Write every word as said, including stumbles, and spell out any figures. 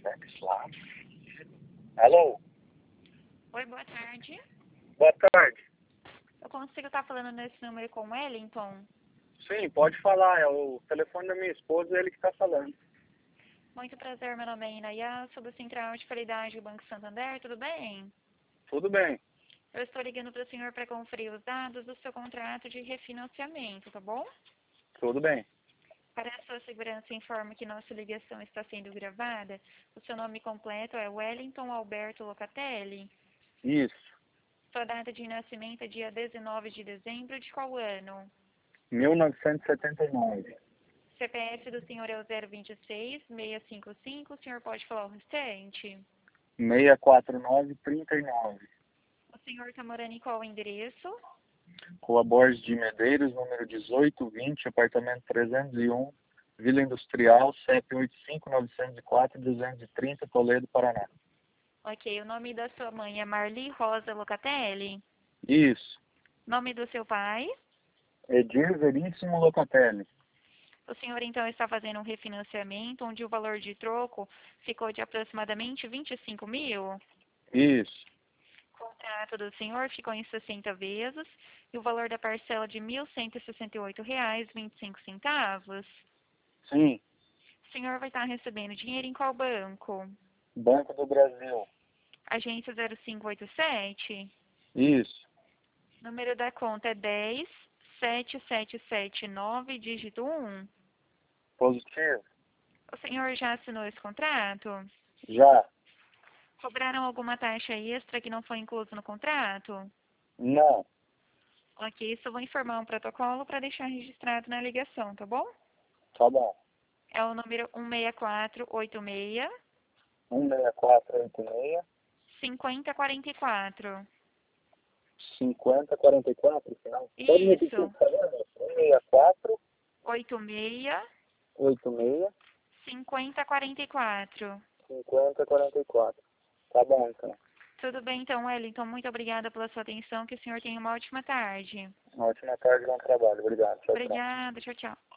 backslash. Alô? Oi, boa tarde. Boa tarde. Eu consigo estar falando nesse número com o Wellington? Sim, pode falar. É o telefone da minha esposa e ele que está falando. Muito prazer, meu nome é Inaya, sou do Central de Qualidade do Banco Santander, tudo bem? Tudo bem. Eu estou ligando para o senhor para conferir os dados do seu contrato de refinanciamento, tá bom? Tudo bem. Para a sua segurança, informo que nossa ligação está sendo gravada. O seu nome completo é Wellington Alberto Locatelli. Isso. Sua data de nascimento é dia dezenove de dezembro de qual ano? mil novecentos e setenta e nove. C P F do senhor é o zero vinte e seis, seiscentos e cinquenta e cinco, o senhor pode falar o restante? seiscentos e quarenta e nove, trinta e nove. O senhor está morando em qual endereço? Rua Borges de Medeiros, número dezoito vinte, apartamento trezentos e um, Vila Industrial, C E P oito cinco nove zero quatro, duzentos e trinta, Toledo, Paraná. Ok, o nome da sua mãe é Marli Rosa Locatelli. Isso. Nome do seu pai? Edir Veríssimo Locatelli. O senhor então está fazendo um refinanciamento onde o valor de troco ficou de aproximadamente vinte e cinco mil? Isso. O contrato do senhor ficou em sessenta vezes e o valor da parcela de mil cento e sessenta e oito reais e vinte e cinco centavos. Sim. O senhor vai estar recebendo dinheiro em qual banco? Banco do Brasil. Agência zero cinco oito sete? Isso. Número da conta é dez, sete sete sete nove, dígito um. Positivo. O senhor já assinou esse contrato? Já. Cobraram alguma taxa extra que não foi incluso no contrato? Não. Ok, isso eu vou informar um protocolo para deixar registrado na ligação, tá bom? Tá bom. É o número um seis quatro oito seis, um seis quatro oito seis, cinco zero quatro quatro. cinquenta quarenta e quatro, final. Pode repetir, Isso, por favor? um seis quatro oito seis, oito seis, cinco zero quatro quatro. cinquenta quarenta e quatro. Tá bom, então. Tudo bem, então, Wellington, muito obrigada pela sua atenção, que o senhor tenha uma ótima tarde. Uma ótima tarde, bom trabalho. Obrigado. Tchau, tchau. Obrigada, tchau, tchau.